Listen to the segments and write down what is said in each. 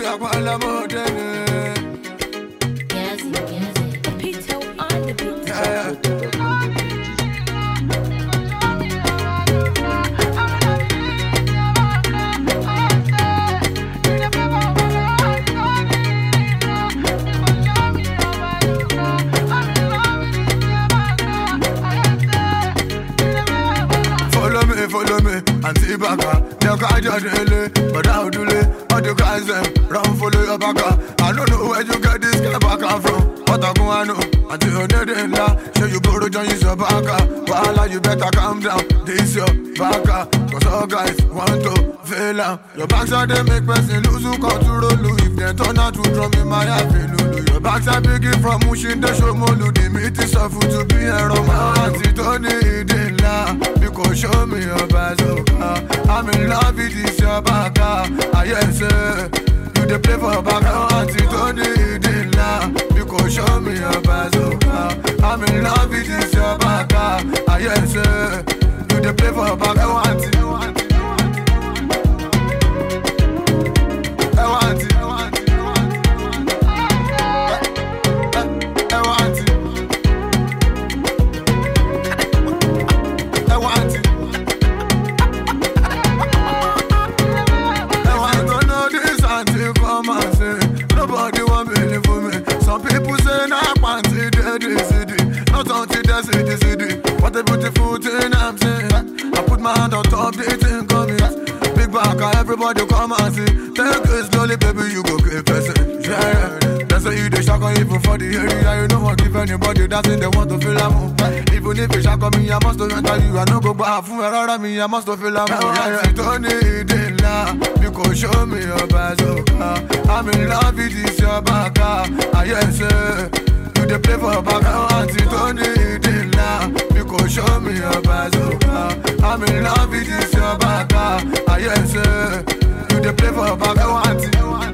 Pito on the beat. Follow me, Auntie Baka. They'll catch you daily, but I'll do it. All the guys them run follow your baka. I don't know where you get this guy baka from. What I go I know until you need it now. Show you go to join your baka. While you better calm down. This your baka. Cause all guys want to fail out. Your backside they make person lose who control you. If they turn out to drum in my happy lulu. Your backside biggie from Mushin the show molu. The meat is of food to be a romantic. Don't need it now. Because show me your bazooka. I'm in love with this your baka. I yes sir. You dey play for baka. Auntie don't need it now. Because show me your bazooka. I'm in love with this your baka. I yes sir. You dey play for baka. Auntie. Nobody want believe for me. Some people say nah, can't see the city. Not until they see the city. What a beautiful thing I'm saying. I put my hand on top, the thing coming. Big back, everybody come and see. Take it slowly, baby, you go keep person. Yeah, that's why you the shock even for the area. You know what if anybody dancing, they want to feel a move. Even if you shock on me, I must have enter you. I know go back from around me, I must have feel a move. Yeah, don't need it now. Because show me your bazooka. I'm in love with this your baka. Ah yes sir. You dey play for baka. Auntie don't need it now. Because show me your bazooka. I'm in love with this your baka. Ah yes sir. You dey play for baka. Auntie.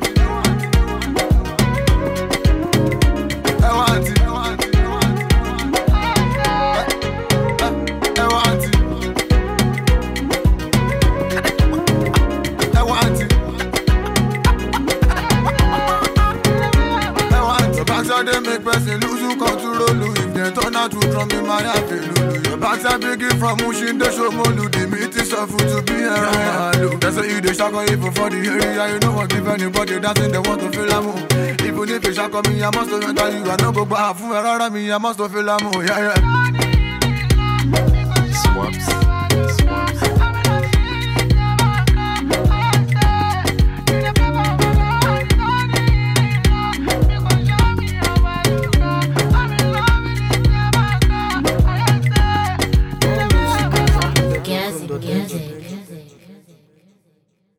They make person lose who control you. If they turn out to drum in my happy lulu. Your backside biggie from Mushin the show molu. The meat is of food to be around. That's why you dey shock on even for the area. You know what if anybody dancing they want to feel a move. Even if you shock on me, I must have enter you. I know go back from around me, I must have feel a move. Yeah. Swaps. Gazi.